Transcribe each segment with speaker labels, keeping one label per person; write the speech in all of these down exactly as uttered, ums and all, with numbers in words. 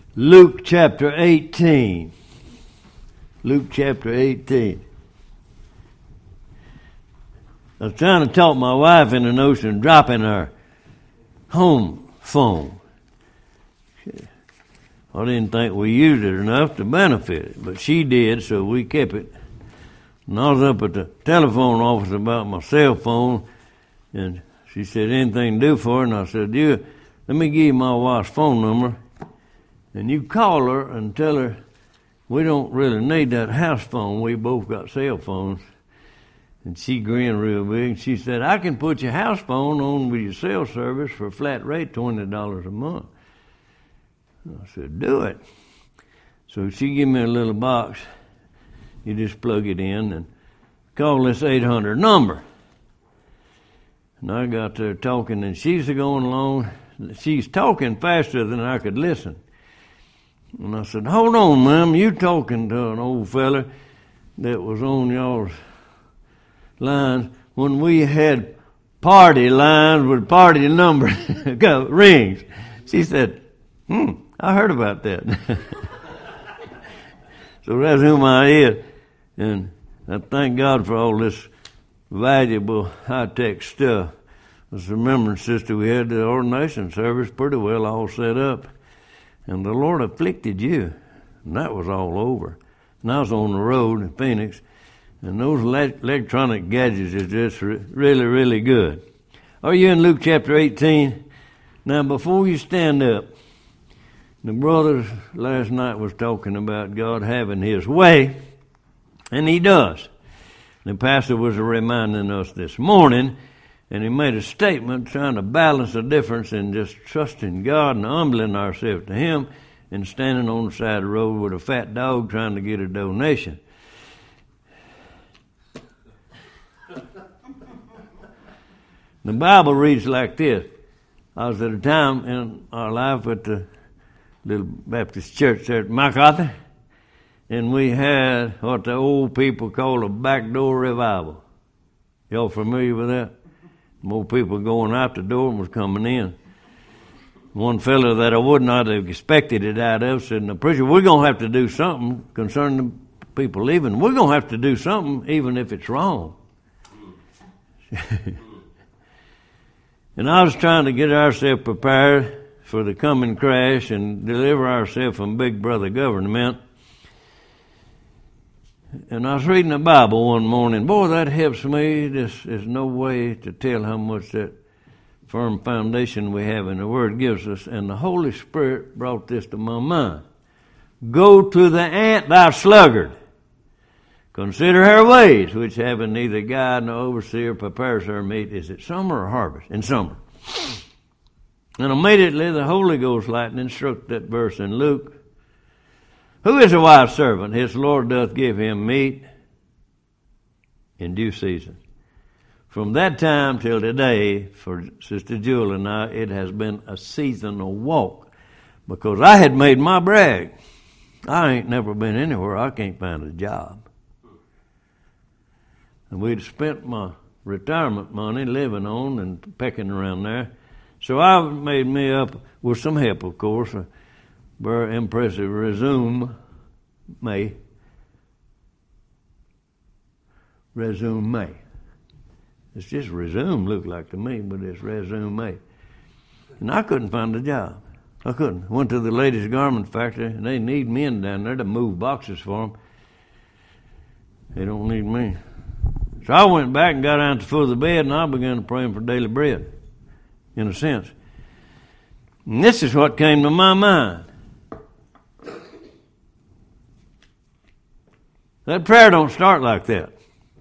Speaker 1: Luke chapter eighteen. Luke chapter eighteen. I was trying to talk my wife into notion of dropping our home phone. I didn't think we used it enough to benefit it, but she did, so we kept it. And I was up at the telephone office about my cell phone, and she said, anything to do for it? And I said, you, let me give you my wife's phone number, and you call her and tell her we don't really need that house phone. We both got cell phones. And she grinned real big. She said, I can put your house phone on with your cell service for a flat rate, twenty dollars a month. I said, do it. So she gave me a little box. You just plug it in and call this eight hundred number. And I got there talking, and she's going along. She's talking faster than I could listen. And I said, hold on, ma'am. You talking to an old fella that was on y'all's lines when we had party lines with party numbers rings. She said, hmm, I heard about that. So that's who I is. And I thank God for all this valuable high-tech stuff. I was remembering, sister, we had the ordination service pretty well all set up. And the Lord afflicted you. And that was all over. And I was on the road in Phoenix. And those electronic gadgets are just re- really, really good. Are you in Luke chapter eighteen? Now, before you stand up, the brothers last night was talking about God having His way, and He does. The pastor was reminding us this morning, and he made a statement trying to balance the difference in just trusting God and humbling ourselves to Him and standing on the side of the road with a fat dog trying to get a donation. The Bible reads like this. I was at a time in our life at the little Baptist church there at MacArthur, and we had what the old people call a backdoor revival. Y'all familiar with that? More people going out the door and was coming in. One fellow that I would not have expected it out of said, now, preacher, we're going to have to do something concerning the people leaving. We're going to have to do something even if it's wrong. And I was trying to get ourselves prepared for the coming crash and deliver ourselves from Big Brother government. And I was reading the Bible one morning. Boy, that helps me. There's, there's no way to tell how much that firm foundation we have in the Word gives us. And the Holy Spirit brought this to my mind. Go to the ant, thou sluggard. Consider her ways, which having neither guide nor overseer prepares her meat. Is it summer or harvest? In summer. And immediately the Holy Ghost lightning struck that verse in Luke. Who is a wise servant? His Lord doth give him meat in due season. From that time till today, for Sister Jewel and I, it has been a seasonal walk. Because I had made my brag. I ain't never been anywhere I can't find a job. And we'd spent my retirement money living on and pecking around there. So I made me up, with some help, of course, a very impressive resume. Resume. It's just resume, look like to me, but it's resume. And I couldn't find a job. I couldn't. Went to the ladies' garment factory, and they need men down there to move boxes for them. They don't need me. So I went back and got down to the foot of the bed, and I began to pray for daily bread, in a sense. And this is what came to my mind. That prayer don't start like that.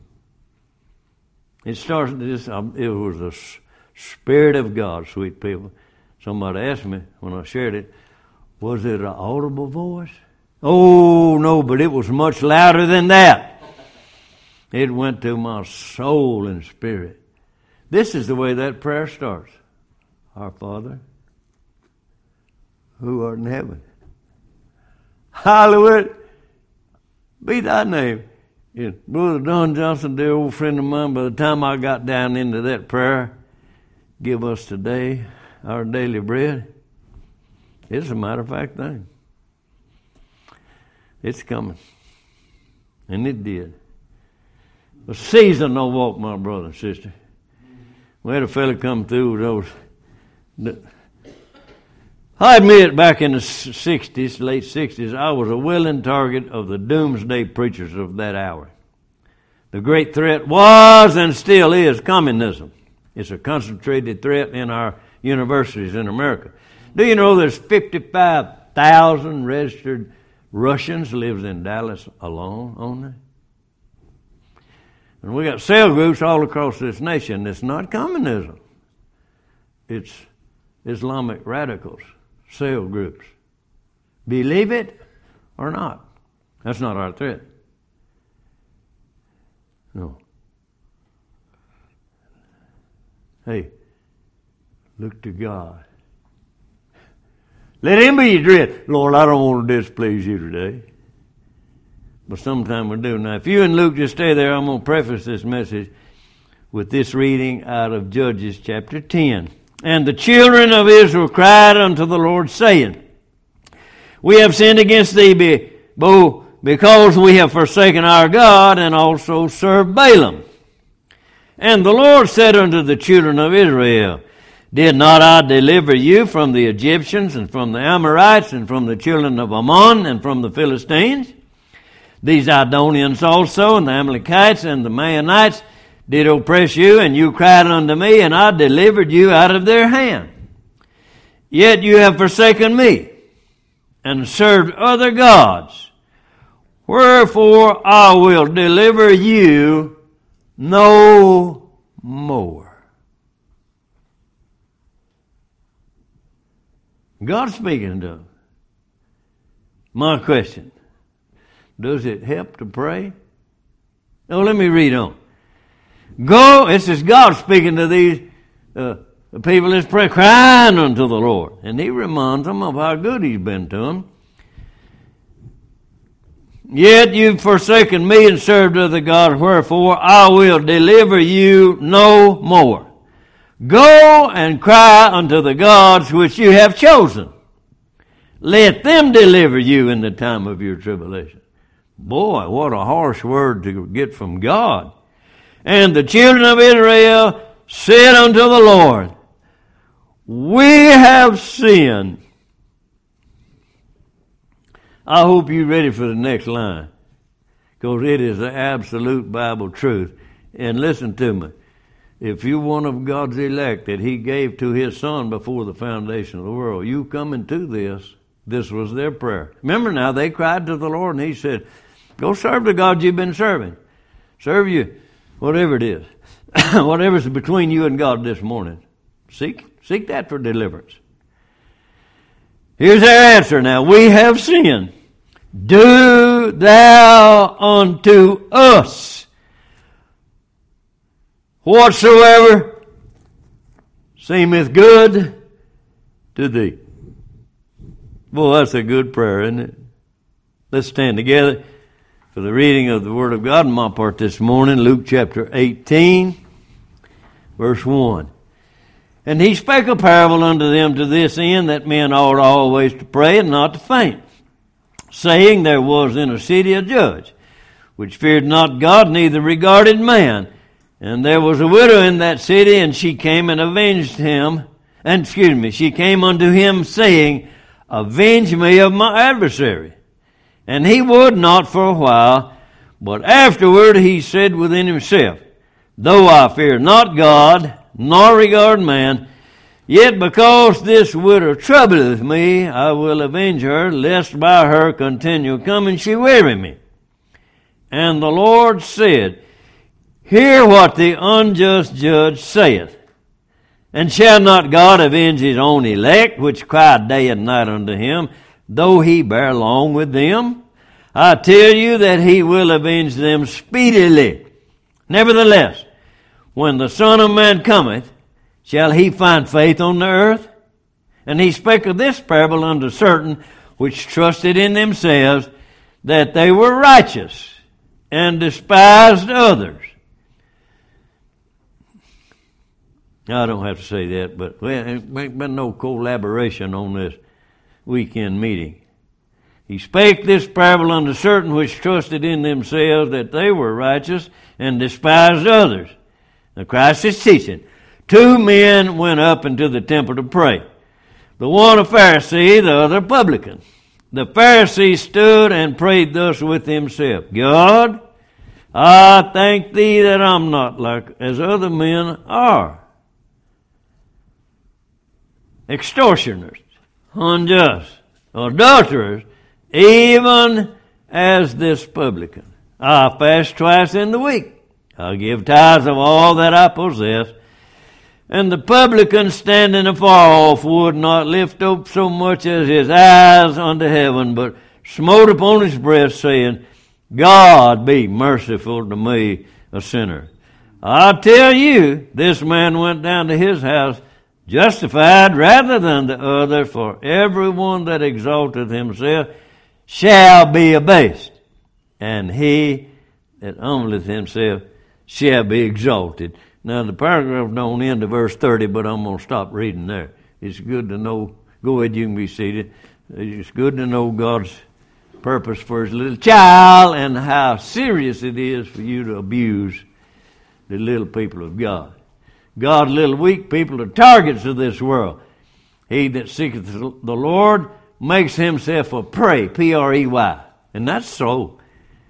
Speaker 1: It starts, this, it was the Spirit of God, sweet people. Somebody asked me when I shared it, was it an audible voice? Oh, no, but it was much louder than that. It went to my soul and spirit. This is the way that prayer starts. Our Father, who art in heaven, hallowed be thy name. Yeah. Brother Don Johnson, dear old friend of mine, by the time I got down into that prayer, give us today our daily bread, it's a matter of fact thing. It's coming. And it did. A season no walk, my brother and sister. We had a fella come through with those. I admit, back in the sixties, late sixties, I was a willing target of the doomsday preachers of that hour. The great threat was and still is communism. It's a concentrated threat in our universities in America. Do you know there's fifty-five thousand registered Russians lives in Dallas alone only? And we got cell groups all across this nation. It's not communism. It's Islamic radicals, cell groups. Believe it or not. That's not our threat. No. Hey, look to God. Let Him be your dread. Lord, I don't want to displease you today. But sometime we do. Now, if you and Luke just stay there, I'm going to preface this message with this reading out of Judges chapter ten. And the children of Israel cried unto the Lord, saying, We have sinned against thee because we have forsaken our God and also served Balaam. And the Lord said unto the children of Israel, Did not I deliver you from the Egyptians and from the Amorites and from the children of Ammon and from the Philistines? These Idonians also and the Amalekites and the Maonites did oppress you, and you cried unto me, and I delivered you out of their hand. Yet you have forsaken me and served other gods. Wherefore I will deliver you no more. God speaking to them. My question, does it help to pray? No, let me read on. Go, this is God speaking to these uh, the people that's pray, crying unto the Lord. And He reminds them of how good He's been to them. Yet you've forsaken me and served other gods, wherefore I will deliver you no more. Go and cry unto the gods which you have chosen. Let them deliver you in the time of your tribulation. Boy, what a harsh word to get from God. And the children of Israel said unto the Lord, We have sinned. I hope you're ready for the next line, because it is the absolute Bible truth. And listen to me. If you're one of God's elect that He gave to His Son before the foundation of the world, you come into this. This was their prayer. Remember now, they cried to the Lord, and He said, Go serve the God you've been serving. Serve you, whatever it is. Whatever's between you and God this morning. Seek, seek that for deliverance. Here's their answer now. We have sinned. Do thou unto us whatsoever seemeth good to thee. Boy, that's a good prayer, isn't it? Let's stand together for the reading of the Word of God in my part this morning, Luke chapter eighteen, verse one. And he spake a parable unto them to this end, that men ought always to pray and not to faint, saying, There was in a city a judge, which feared not God, neither regarded man. And there was a widow in that city, and she came and avenged him, and excuse me, she came unto him, saying, Avenge me of my adversary. And he would not for a while, but afterward he said within himself, Though I fear not God, nor regard man, yet because this widow troubleth me, I will avenge her, lest by her continual coming she weary me. And the Lord said, Hear what the unjust judge saith. And shall not God avenge His own elect, which cry day and night unto Him, though He bear long with them? I tell you that He will avenge them speedily. Nevertheless, when the Son of Man cometh, shall He find faith on the earth? And He spake of this parable unto certain which trusted in themselves that they were righteous, and despised others. I don't have to say that, but well, there ain't been no collaboration on this weekend meeting. He spake this parable unto certain which trusted in themselves that they were righteous and despised others. Now Christ is teaching. Two men went up into the temple to pray. The one a Pharisee, the other a publican. The Pharisee stood and prayed thus with himself, God, I thank thee that I'm not like as other men are. Extortioners, unjust, adulterers, even as this publican. I fast twice in the week. I give tithes of all that I possess. And the publican standing afar off would not lift up so much as his eyes unto heaven, but smote upon his breast, saying, God be merciful to me, a sinner. I tell you, this man went down to his house justified rather than the other, for everyone that exalteth himself shall be abased, and he that humbleth himself shall be exalted. Now, the paragraph don't end to verse thirty, but I'm going to stop reading there. It's good to know. Go ahead, you can be seated. It's good to know God's purpose for his little child and how serious it is for you to abuse the little people of God. God's little weak people are targets of this world. He that seeketh the Lord makes himself a prey, P R E Y. And that's so.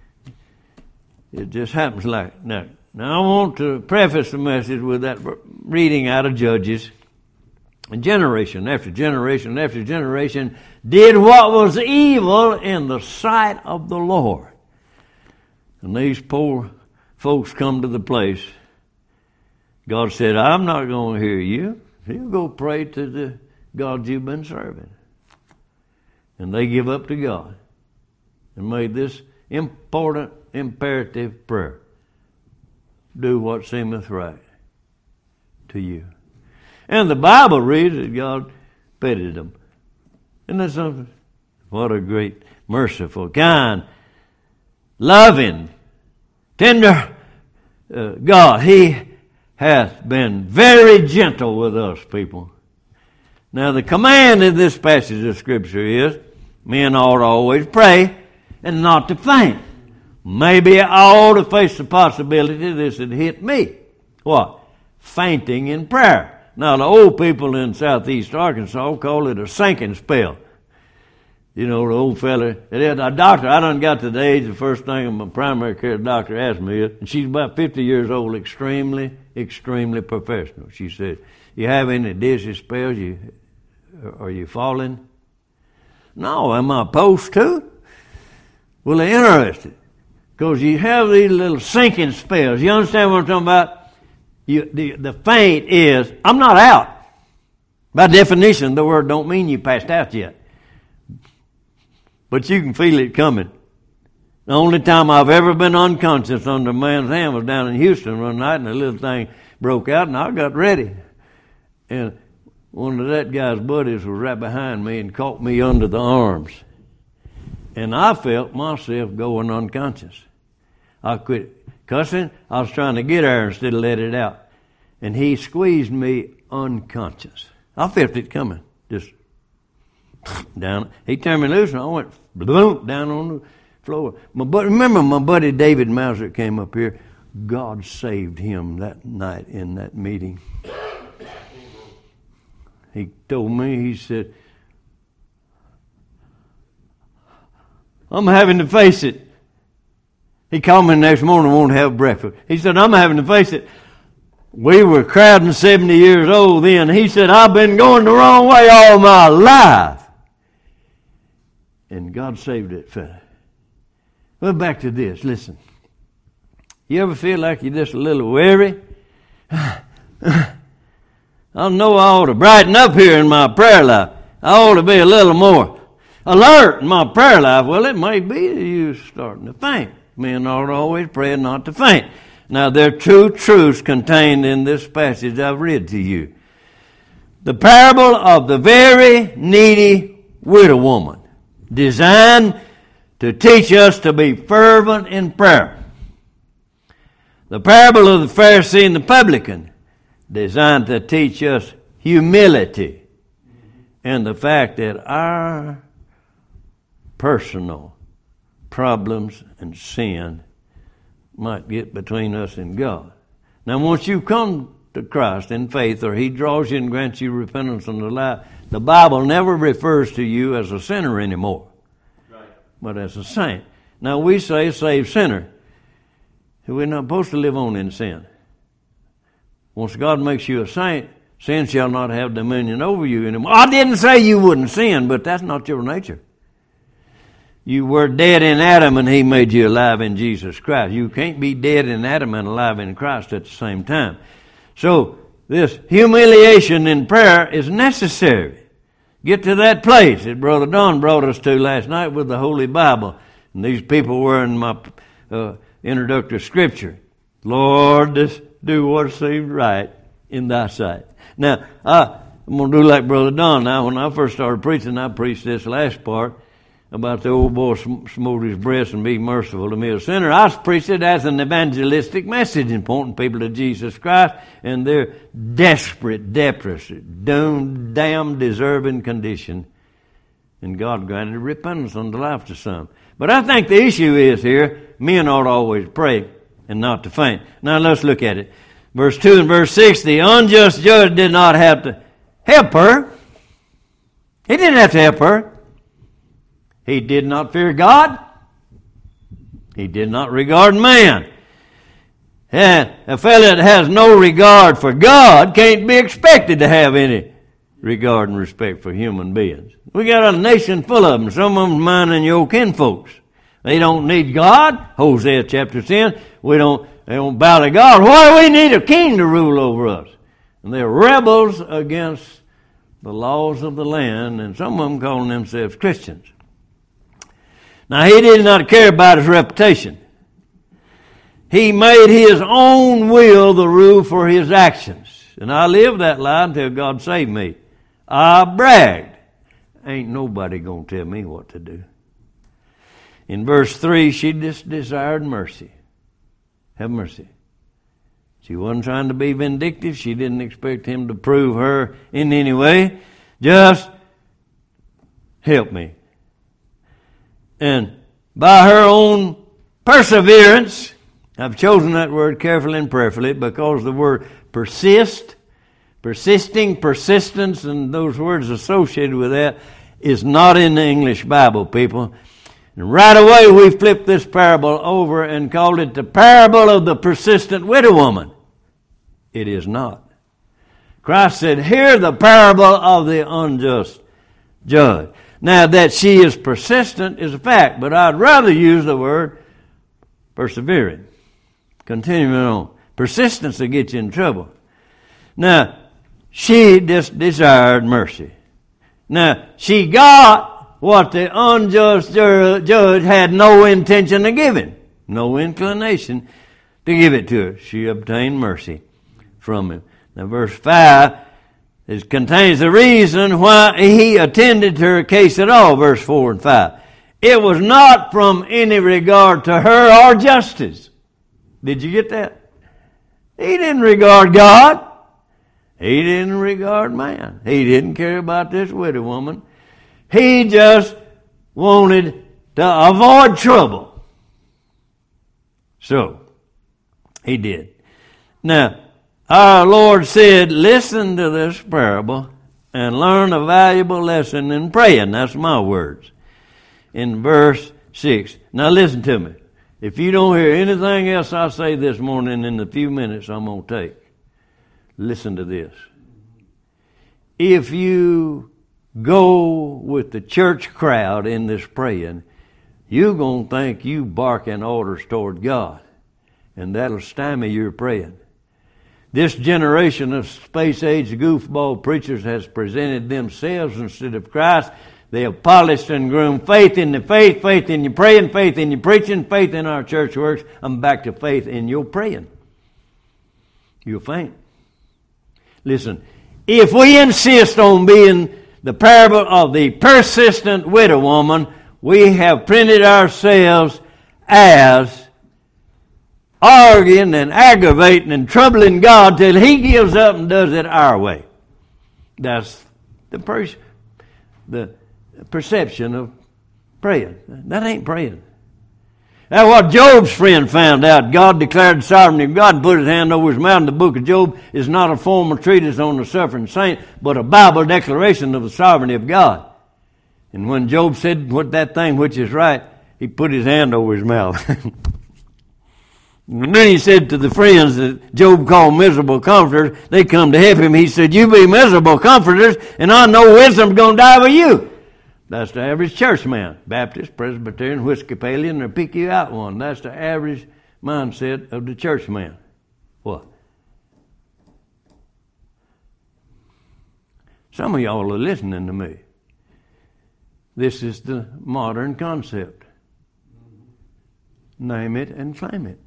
Speaker 1: It just happens like that. Now, I want to preface the message with that reading out of Judges. And generation after generation after generation did what was evil in the sight of the Lord. And these poor folks come to the place. God said, I'm not going to hear you. You go pray to the God you've been serving. And they give up to God and made this important, imperative prayer. Do what seemeth right to you. And the Bible reads that God pitied them. Isn't that something? What a great, merciful, kind, loving, tender uh, God. He hath been very gentle with us, people. Now, the command in this passage of Scripture is, men ought to always pray and not to faint. Maybe I ought to face the possibility this had hit me. What? Fainting in prayer. Now, the old people in southeast Arkansas call it a sinking spell. You know, the old fella, a doctor, I done got to the age, the first thing my primary care doctor asked me is, and she's about fifty years old, extremely, extremely professional. She said, you have any dizzy spells? You, are you falling? No, am I supposed to? Well, they're interested. Because you have these little sinking spells. You understand what I'm talking about? You, the, the faint is, I'm not out. By definition, the word don't mean you passed out yet. But you can feel it coming. The only time I've ever been unconscious under a man's hand was down in Houston one night, and the little thing broke out, and I got ready. And one of that guy's buddies was right behind me and caught me under the arms. And I felt myself going unconscious. I quit cussing. I was trying to get air instead of let it out. And he squeezed me unconscious. I felt it coming. Just down. He turned me loose and I went boom, down on the floor. My buddy, remember my buddy David Mauser came up here? God saved him that night in that meeting. He told me, he said, I'm having to face it. He called me the next morning and wanted to have breakfast. He said, I'm having to face it. We were crowding seventy years old then. He said, I've been going the wrong way all my life. And God saved that fella. Well, back to this. Listen. You ever feel like you're just a little weary? I know I ought to brighten up here in my prayer life. I ought to be a little more alert in my prayer life. Well, it may be that you're starting to faint. Men ought to always pray not to faint. Now, there are two truths contained in this passage I've read to you. The parable of the very needy widow woman, designed to teach us to be fervent in prayer. The parable of the Pharisee and the publican, designed to teach us humility and the fact that our personal problems and sin might get between us and God. Now, once you come to Christ in faith, or He draws you and grants you repentance and the life, the Bible never refers to you as a sinner anymore, right, but as a saint. Now, we say saved sinner. We're not supposed to live on in sin. Once God makes you a saint, sin shall not have dominion over you anymore. I didn't say you wouldn't sin, but that's not your nature. You were dead in Adam and He made you alive in Jesus Christ. You can't be dead in Adam and alive in Christ at the same time. So this humiliation in prayer is necessary. Get to that place that Brother Don brought us to last night with the Holy Bible. And these people were in my uh, introductory scripture. Lord, just do what seems right in thy sight. Now, I, I'm going to do like Brother Don. Now, when I first started preaching, I preached this last part about the old boy smote his breast and be merciful to me, a sinner. I preached it as an evangelistic message in pointing people to Jesus Christ and their desperate, depressed, doomed, damn deserving condition. And God granted repentance unto life to some. But I think the issue is here, men ought to always pray and not to faint. Now let's look at it. Verse two and verse six, the unjust judge did not have to help her. He didn't have to help her. He did not fear God. He did not regard man. And a fellow that has no regard for God can't be expected to have any regard and respect for human beings. We got a nation full of them. Some of them mine and your kinfolks. They don't need God. Hosea chapter ten. We don't, they don't bow to God. Why do we need a king to rule over us? And they're rebels against the laws of the land, and some of them calling themselves Christians. Now, he did not care about his reputation. He made his own will the rule for his actions. And I lived that lie until God saved me. I bragged. Ain't nobody going to tell me what to do. In verse three, she just desired mercy. Have mercy. She wasn't trying to be vindictive. She didn't expect him to prove her in any way. Just help me. And by her own perseverance, I've chosen that word carefully and prayerfully because the word persist, persisting, persistence, and those words associated with that is not in the English Bible, people. And right away we flipped this parable over and called it the parable of the persistent widow woman. It is not. Christ said, hear the parable of the unjust judge. Now, that she is persistent is a fact, but I'd rather use the word persevering. Continuing on. Persistence will get you in trouble. Now, she just desired mercy. Now, she got what the unjust judge had no intention of giving, no inclination to give it to her. She obtained mercy from him. Now, verse five, it contains the reason why he attended to her case at all, verse four and five. It was not from any regard to her or justice. Did you get that? He didn't regard God. He didn't regard man. He didn't care about this widow woman. He just wanted to avoid trouble. So, he did. Now, our Lord said, listen to this parable and learn a valuable lesson in praying. That's my words. In verse six. Now listen to me. If you don't hear anything else I say this morning in the few minutes I'm going to take, listen to this. If you go with the church crowd in this praying, you're going to think you barking orders toward God, and that'll stymie your praying. This generation of space-age goofball preachers has presented themselves instead of Christ. They have polished and groomed faith in the faith, faith in your praying, faith in your preaching, faith in our church works. I'm back to faith in your praying. You'll faint. Listen, if we insist on being the parable of the persistent widow woman, we have printed ourselves as arguing and aggravating and troubling God till He gives up and does it our way. That's the, per- the perception of praying. That ain't praying. That's what Job's friend found out. God declared the sovereignty of God and put his hand over his mouth. The book of Job is not a formal treatise on the suffering saint, but a Bible declaration of the sovereignty of God. And when Job said what that thing which is right, he put his hand over his mouth. And then he said to the friends that Job called miserable comforters, they come to help him. He said, you be miserable comforters, and I know wisdom's going to die with you. That's the average church man. Baptist, Presbyterian, Episcopalian, or pick you out one. That's the average mindset of the church man. What? Some of y'all are listening to me. This is the modern concept. Name it and claim it.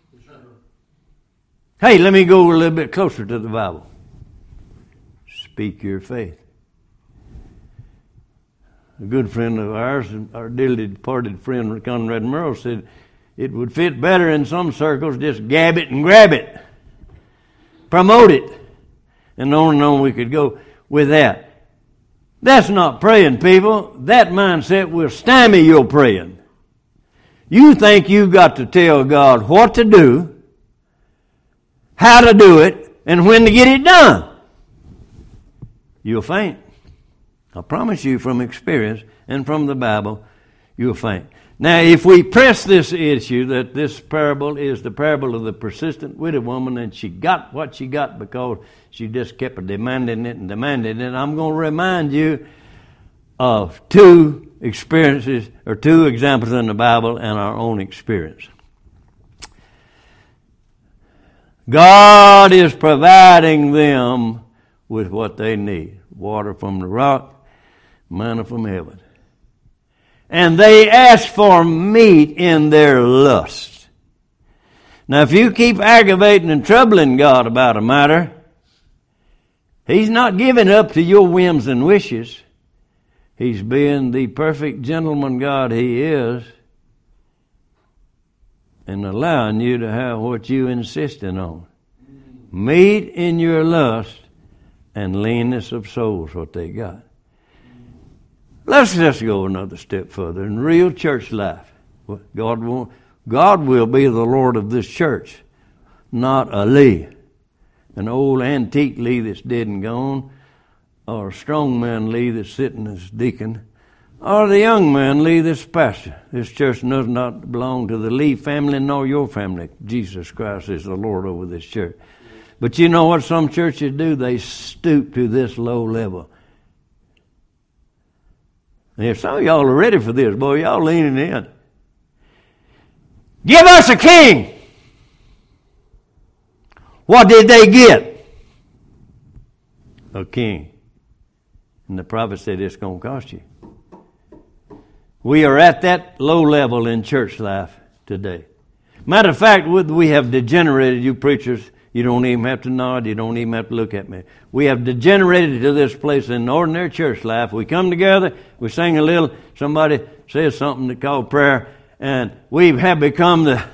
Speaker 1: Hey, let me go a little bit closer to the Bible. Speak your faith. A good friend of ours, our dearly departed friend Conrad Merle, said it would fit better in some circles, just gab it and grab it. Promote it. And on and on we could go with that. That's not praying, people. That mindset will stymie your praying. You think you've got to tell God what to do, how to do it, and when to get it done. You'll faint. I promise you from experience and from the Bible, you'll faint. Now, if we press this issue that this parable is the parable of the persistent widow woman and she got what she got because she just kept demanding it and demanding it, I'm going to remind you of two experiences or two examples in the Bible and our own experience. God is providing them with what they need. Water from the rock, manna from heaven. And they ask for meat in their lust. Now, if you keep aggravating and troubling God about a matter, He's not giving up to your whims and wishes. He's being the perfect gentleman God He is and allowing you to have what you insisting on. Meat in your lust and leanness of soul is what they got. Let's just go another step further. In real church life, God will, God will be the Lord of this church, not a Lee, an old antique Lee that's dead and gone, or a strongman Lee that's sitting as deacon, or the young man Lee that's pastor. This church does not belong to the Lee family nor your family. Jesus Christ is the Lord over this church. But you know what some churches do? They stoop to this low level. And if some of y'all are ready for this, boy, y'all leaning in. Give us a king. What did they get? A king. And the prophet said it's going to cost you. We are at that low level in church life today. Matter of fact, we have degenerated, you preachers. You don't even have to nod. You don't even have to look at me. We have degenerated to this place in ordinary church life. We come together, we sing a little, somebody says something that called prayer, and we have become the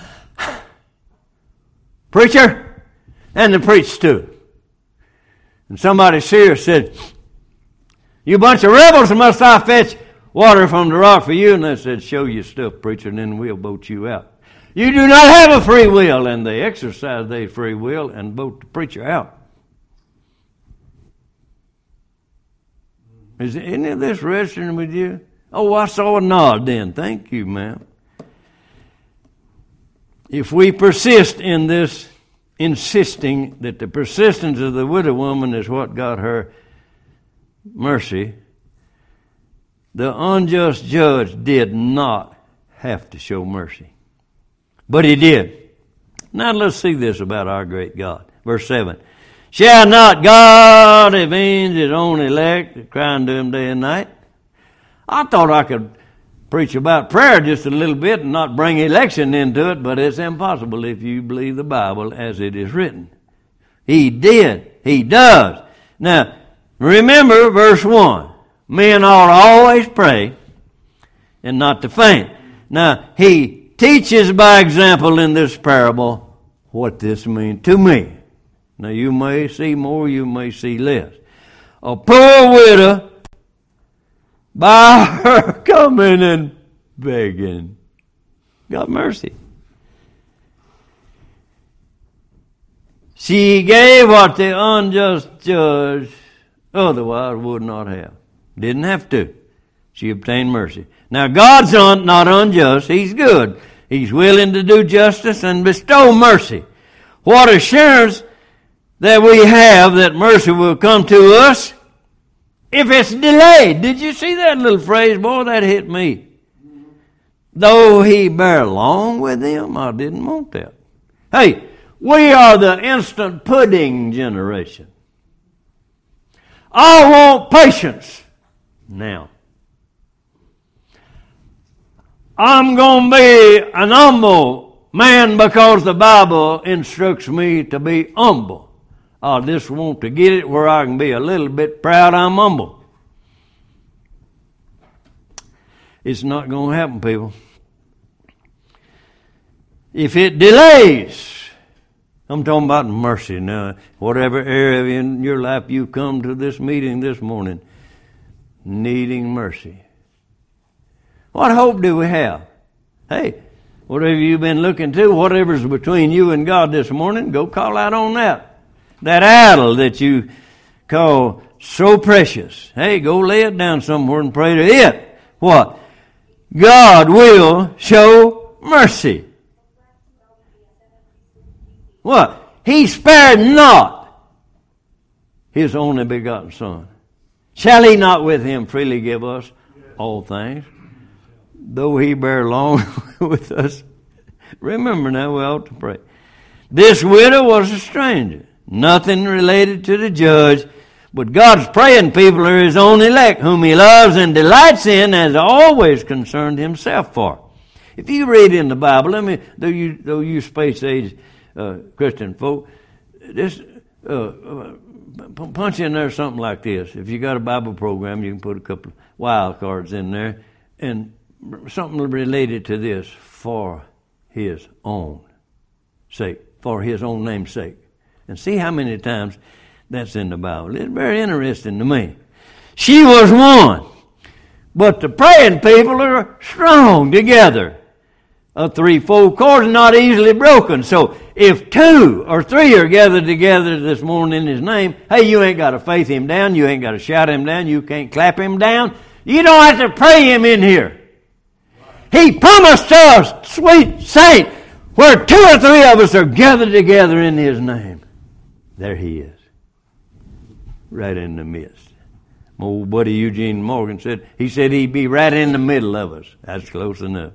Speaker 1: preacher and the preached to. And somebody serious said, you bunch of rebels, must I fetch water from the rock for you? And they said, show your stuff, preacher, and then we'll vote you out. You do not have a free will, and they exercise their free will and vote the preacher out. Is any of this registering with you? Oh, I saw a nod then. Thank you, ma'am. If we persist in this, insisting that the persistence of the widow woman is what got her mercy, the unjust judge did not have to show mercy. But he did. Now let's see this about our great God. Verse seven. Shall not God avenge his own elect that cry unto him day and night? I thought I could preach about prayer just a little bit and not bring election into it, but it's impossible if you believe the Bible as it is written. He did. He does. Now, remember verse one. Men ought to always pray and not to faint. Now, he teaches by example in this parable what this means to me. Now you may see more, you may see less. A poor widow by her coming and begging. Got mercy. She gave what the unjust judge otherwise would not have. Didn't have to. She obtained mercy. Now God's un, not unjust. He's good. He's willing to do justice and bestow mercy. What assurance that we have that mercy will come to us if it's delayed. Did you see that little phrase? Boy, that hit me. Though he bear long with them, I didn't want that. Hey, we are the instant pudding generation. I want patience now. I'm going to be an humble man because the Bible instructs me to be humble. I just want to get it where I can be a little bit proud I'm humble. It's not going to happen, people. If it delays, I'm talking about mercy now. Whatever area in your life you come to this meeting this morning, needing mercy. What hope do we have? Hey, whatever you've been looking to, whatever's between you and God this morning, go call out on that. That idol that you call so precious. Hey, go lay it down somewhere and pray to it. What? God will show mercy. What? He spared not his only begotten Son. Shall he not with him freely give us all things? Though he bear long with us. Remember now, we ought to pray. This widow was a stranger. Nothing related to the judge. But God's praying people are his own elect, whom he loves and delights in, as always concerned himself for. If you read in the Bible, let me, though you, though you space age uh, Christian folk, just uh, uh, punch in there something like this. If you got a Bible program, you can put a couple of wild cards in there, and something related to this, for his own sake, for his own name's sake. And see how many times that's in the Bible. It's very interesting to me. She was one, but the praying people are strong together. A threefold cord is not easily broken. So if two or three are gathered together this morning in his name, hey, you ain't got to faith him down. You ain't got to shout him down. You can't clap him down. You don't have to pray him in here. He promised us, sweet saint, where two or three of us are gathered together in his name. There he is. Right in the midst. My old buddy Eugene Morgan said, he said he'd be right in the middle of us. That's close enough.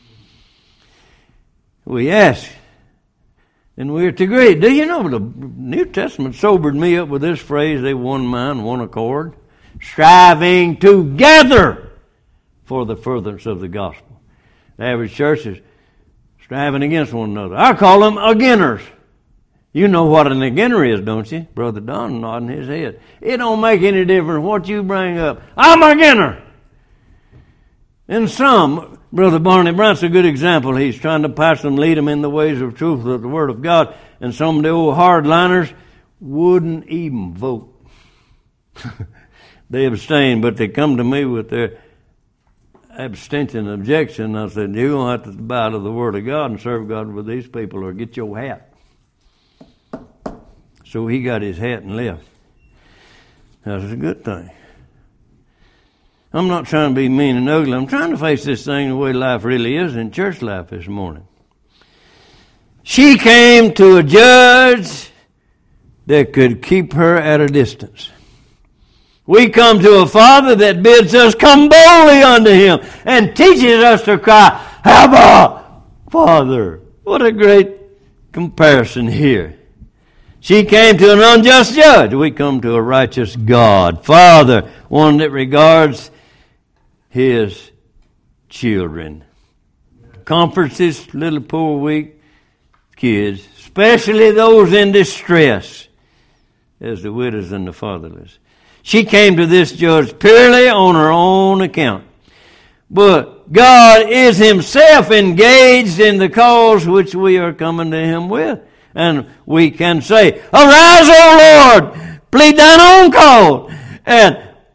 Speaker 1: We ask, and we're to agree. Do you know the New Testament sobered me up with this phrase, they one mind, one accord, striving together for the furtherance of the gospel. The average church is striving against one another. I call them againers. You know what an againer is, don't you? Brother Don nodding his head. It don't make any difference what you bring up. I'm a beginner. And some, Brother Barney Brandt's a good example. He's trying to pass them, lead them in the ways of truth of the Word of God. And some of the old hardliners wouldn't even vote. They abstain, but they come to me with their abstention objection. I said, you're going to have to bow to the Word of God and serve God with these people or get your hat. So he got his hat and left. That's a good thing. I'm not trying to be mean and ugly. I'm trying to face this thing the way life really is in church life this morning. She came to a judge that could keep her at a distance. We come to a Father that bids us come boldly unto him and teaches us to cry, Abba, Father. What a great comparison here. She came to an unjust judge. We come to a righteous God, Father, one that regards his children. Comforts his little poor weak kids, especially those in distress, as the widows and the fatherless. She came to this judge purely on her own account. But God is himself engaged in the cause which we are coming to him with. And we can say, arise, O Lord, plead thine own cause. And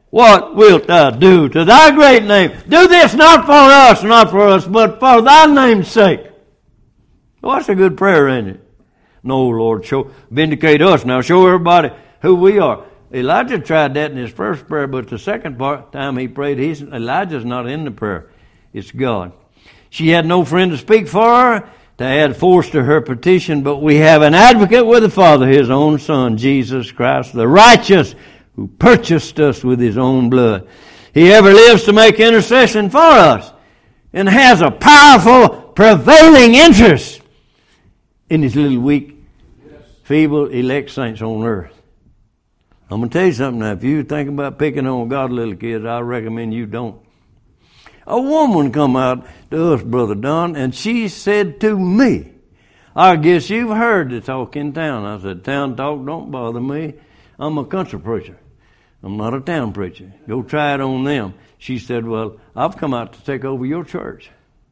Speaker 1: what wilt thou do to thy great name? Do this not for us, not for us, but for thy name's sake. Well, that's a good prayer, isn't it? No, Lord, show, vindicate us now. Show everybody who we are. Elijah tried that in his first prayer, but the second part time he prayed, he's, Elijah's not in the prayer. It's God. She had no friend to speak for her, to add force to her petition, but we have an advocate with the Father, his own Son, Jesus Christ, the righteous, who purchased us with his own blood. He ever lives to make intercession for us and has a powerful, prevailing interest in his little weak, feeble, elect saints on earth. I'm going to tell you something now. If you think about picking on God's little kids, I recommend you don't. A woman come out to us, Brother Don, and she said to me, I guess you've heard the talk in town. I said, town talk don't bother me. I'm a country preacher. I'm not a town preacher. Go try it on them. She said, well, I've come out to take over your church.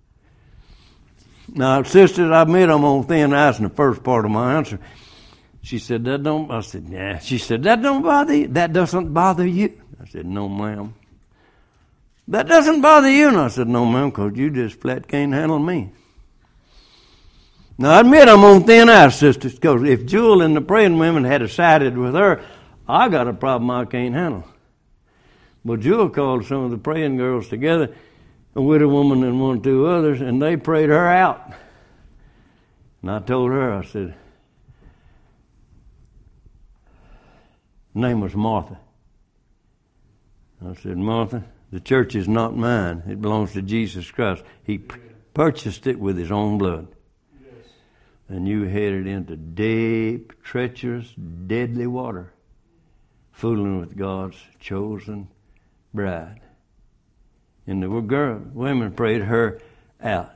Speaker 1: Now, sisters, I admit I'm on thin ice in the first part of my answer. She said, that don't, I said, yeah. She said, that don't bother you? That doesn't bother you? I said, no, ma'am. That doesn't bother you? And I said, no, ma'am, because you just flat can't handle me. Now, I admit I'm on thin ice, sisters, because if Jewel and the praying women had sided with her, I got a problem I can't handle. But Jewel called some of the praying girls together, a widow woman and one or two others, and they prayed her out. And I told her, I said, her name was Martha. I said, Martha, the church is not mine. It belongs to Jesus Christ. He p- purchased it with his own blood. Yes. And you headed into deep, treacherous, deadly water, fooling with God's chosen bride. And the girl, women prayed her out.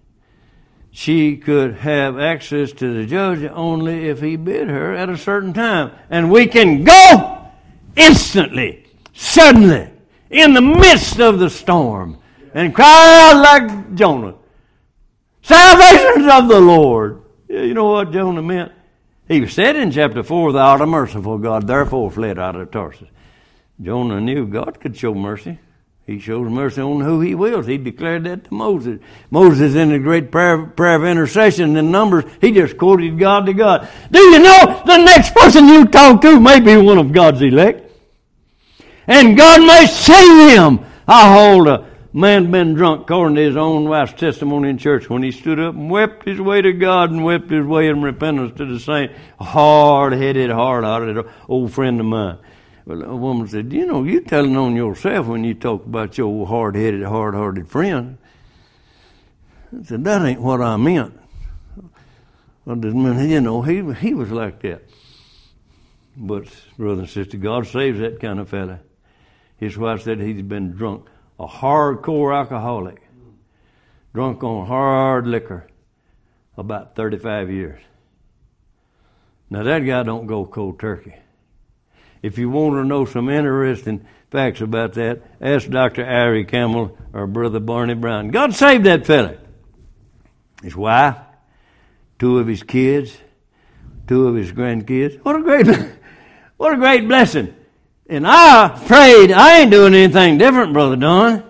Speaker 1: She could have access to the judge only if he bid her at a certain time. And we can go instantly, suddenly, in the midst of the storm, and cry out like Jonah, salvation's of the Lord. Yeah, you know what Jonah meant? He said in chapter four, thou art a merciful God, therefore fled out of Tarsus. Jonah knew God could show mercy. He shows mercy on who he wills. He declared that to Moses. Moses, in the great prayer, prayer of intercession in Numbers, he just quoted God to God. Do you know the next person you talk to may be one of God's elect? And God may save him. I hold a man been drunk, according to his own wife's testimony in church, when he stood up and wept his way to God and wept his way in repentance to the saint. Hard-headed, hard-hearted old friend of mine. Well, a woman said, you know, you're telling on yourself when you talk about your hard-headed, hard-hearted friend. I said, that ain't what I meant. I just meant, you know, he, he was like that. But, brother and sister, God saves that kind of fella. His wife said he's been drunk, a hardcore alcoholic, drunk on hard liquor, about thirty-five years. Now, that guy don't go cold turkey. If you want to know some interesting facts about that, ask Doctor Ari Campbell or Brother Barney Brown. God saved that fella. His wife, two of his kids, two of his grandkids. What a great, what a great blessing. And I prayed, I ain't doing anything different, Brother Don.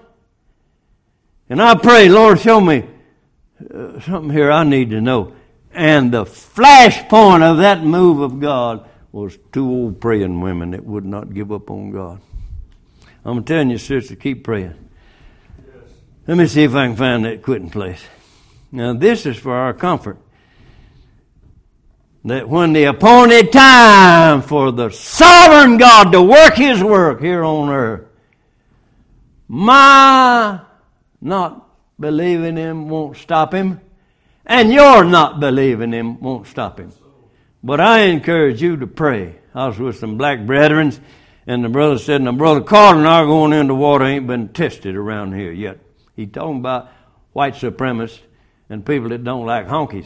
Speaker 1: And I prayed, Lord, show me uh, something here I need to know. And the flash point of that move of God was two old praying women that would not give up on God. I'm telling you, sister, keep praying. Yes. Let me see if I can find that quitting place. Now, this is for our comfort. That when the appointed time for the sovereign God to work his work here on earth, my not believing him won't stop him, and your not believing him won't stop him. But I encourage you to pray. I was with some black brethren, and the brother said, now, Brother Carter and I are going into water ain't been tested around here yet. He talking about white supremacists and people that don't like honkies.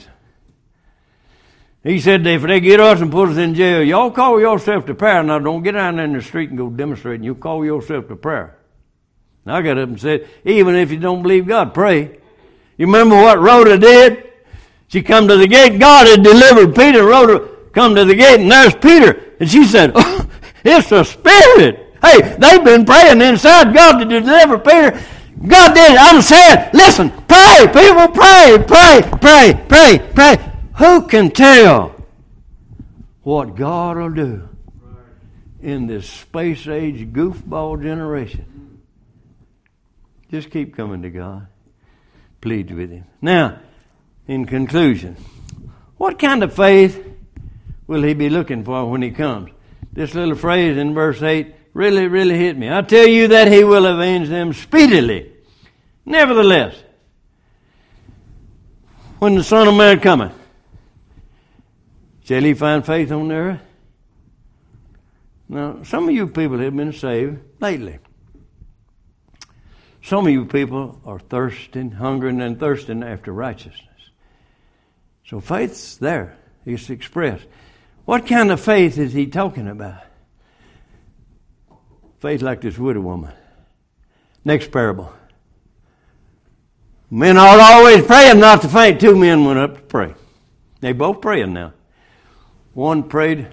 Speaker 1: He said, if they get us and put us in jail, y'all call yourself to prayer. Now, don't get out there in the street and go demonstrating. You call yourself to prayer. And I got up and said, even if you don't believe God, pray. You remember what Rhoda did? She come to the gate. God had delivered Peter. Rhoda come to the gate, and there's Peter. And she said, oh, it's a spirit. Hey, they've been praying inside God to deliver Peter. God did it. I'm saying, listen, pray, people, pray, pray, pray, pray, pray. Who can tell what God will do in this space-age goofball generation? Just keep coming to God. Plead with Him. Now, in conclusion, what kind of faith will He be looking for when He comes? This little phrase in verse eight really, really hit me. I tell you that He will avenge them speedily. Nevertheless, when the Son of Man cometh, shall He find faith on the earth? Now, some of you people have been saved lately. Some of you people are thirsting, hungering, and thirsting after righteousness. So faith's there. It's expressed. What kind of faith is He talking about? Faith like this widow woman. Next parable. Men ought always praying not to faint. Two men went up to pray. They both praying now. One prayed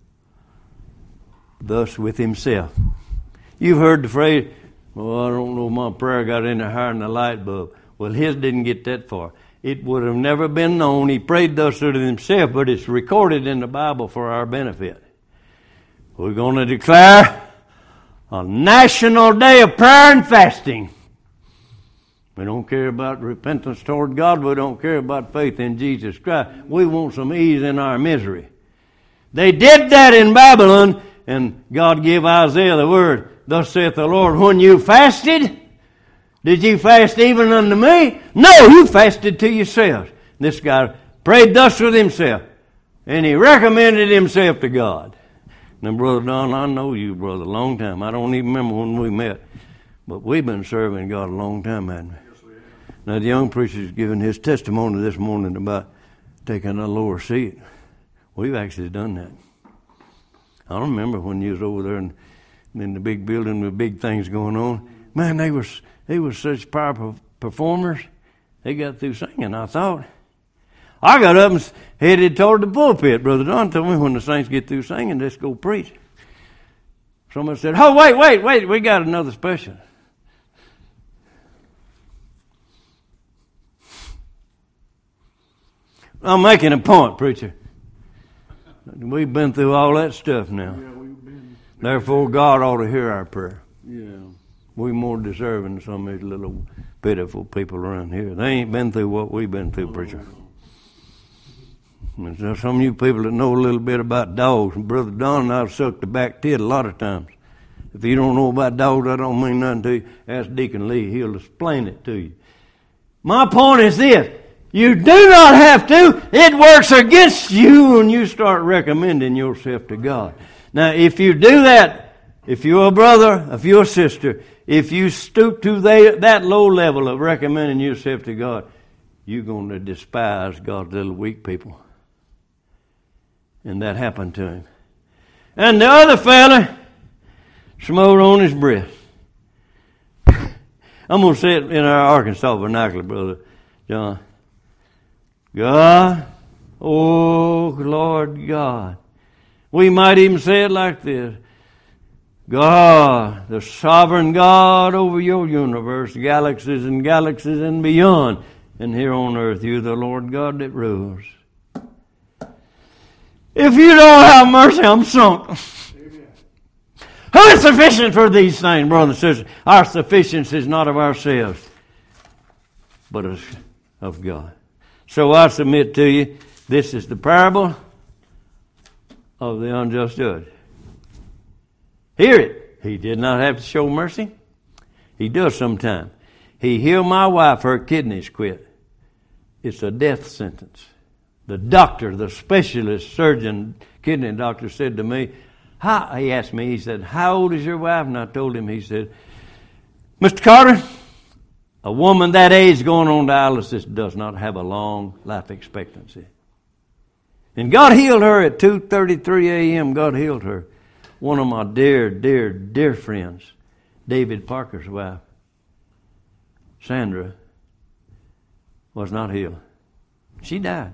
Speaker 1: thus with himself. You've heard the phrase, well, I don't know, my prayer got any higher than a light bulb. Well, his didn't get that far. It would have never been known. He prayed thus to himself, but it's recorded in the Bible for our benefit. We're going to declare a national day of prayer and fasting. We don't care about repentance toward God. We don't care about faith in Jesus Christ. We want some ease in our misery. They did that in Babylon, and God gave Isaiah the word, thus saith the Lord, when you fasted, did you fast even unto me? No, you fasted to yourselves. This guy prayed thus with himself, and he recommended himself to God. Now, Brother Don, I know you, brother, a long time. I don't even remember when we met, but we've been serving God a long time, haven't we? Yes, we have. Now, the young preacher's giving his testimony this morning about taking a lower seat. We've actually done that. I remember when you was over there in, in the big building with big things going on. Man, they were they were such powerful performers. They got through singing, I thought. I got up and headed toward the pulpit. Brother Don told me when the saints get through singing, let's go preach. Someone said, oh, wait, wait, wait, we got another special. I'm making a point, preacher. We've been through all that stuff now.
Speaker 2: Yeah, we've been.
Speaker 1: Therefore, God ought to hear our prayer.
Speaker 2: Yeah.
Speaker 1: We're more deserving than some of these little pitiful people around here. They ain't been through what we've been through, preacher. And there's some of you people that know a little bit about dogs. And Brother Don and I've sucked the back tit a lot of times. If you don't know about dogs, I don't mean nothing to you. Ask Deacon Lee. He'll explain it to you. My point is this. You do not have to. It works against you when you start recommending yourself to God. Now, if you do that, if you're a brother, if you're a sister, if you stoop to that low level of recommending yourself to God, you're going to despise God's little weak people. And that happened to him. And the other fella smote on his breast. I'm going to say it in our Arkansas vernacular, Brother John. God, oh Lord God. We might even say it like this. God, the sovereign God over your universe, galaxies and galaxies and beyond. And here on earth, you're the Lord God that rules. If you don't have mercy, I'm sunk. Amen. Who is sufficient for these things, brothers and sisters? Our sufficiency is not of ourselves, but of God. So I submit to you, this is the parable of the unjust judge. Hear it. He did not have to show mercy. He does sometimes. He healed my wife, her kidneys quit. It's a death sentence. The doctor, the specialist surgeon, kidney doctor said to me, how, he asked me, he said, how old is your wife? And I told him, he said, Mister Carter, a woman that age going on dialysis does not have a long life expectancy. And God healed her at two thirty-three a.m. God healed her. One of my dear, dear, dear friends, David Parker's wife, Sandra, was not healed. She died.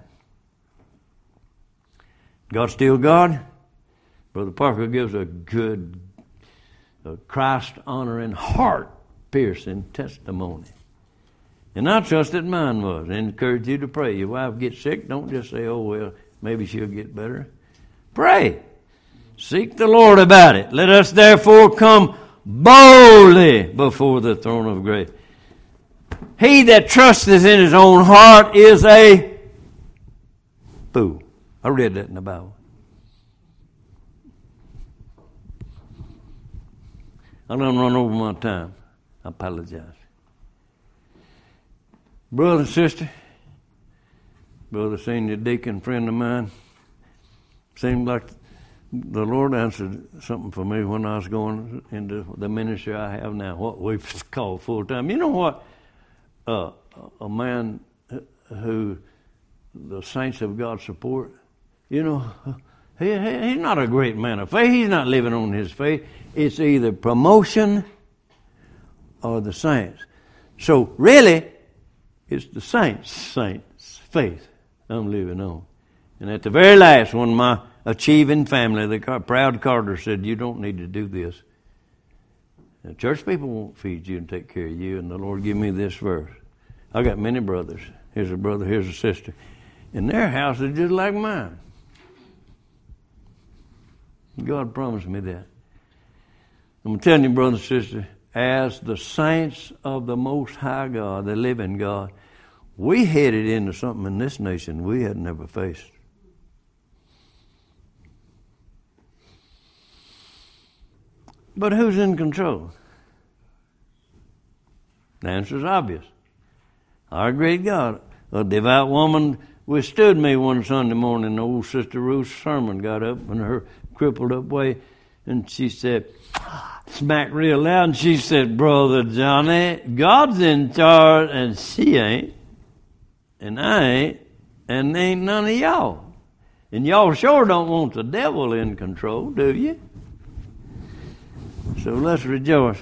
Speaker 1: God's still God. Brother Parker gives a good, a Christ-honoring, heart-piercing testimony. And I trust that mine was. I encourage you to pray. Your wife gets sick, don't just say, oh, well, maybe she'll get better. Pray. Seek the Lord about it. Let us therefore come boldly before the throne of grace. He that trusteth in his own heart is a fool. I read that in the Bible. I done run over my time. I apologize. Brother and sister, brother senior deacon, friend of mine, seemed like the Lord answered something for me when I was going into the ministry I have now, what we call full time. You know what? Uh, a man who the saints of God support, you know, he, he, he's not a great man of faith. He's not living on his faith. It's either promotion or the saints. So really, it's the saints, saints, faith I'm living on. And at the very last, one of my achieving family, the proud Carter, said, you don't need to do this. The church people won't feed you and take care of you, and the Lord give me this verse. I got many brothers. Here's a brother, here's a sister. And their house is just like mine. God promised me that. I'm telling you, brother and sister, as the saints of the Most High God, the living God, we headed into something in this nation we had never faced. But who's in control? The answer is obvious. Our great God. A devout woman withstood me one Sunday morning. Old Sister Ruth's sermon got up in her crippled up way, and she said, smacked real loud, and she said, Brother Johnny, God's in charge, and she ain't, and I ain't, and ain't none of y'all. And y'all sure don't want the devil in control, do you? So let's rejoice.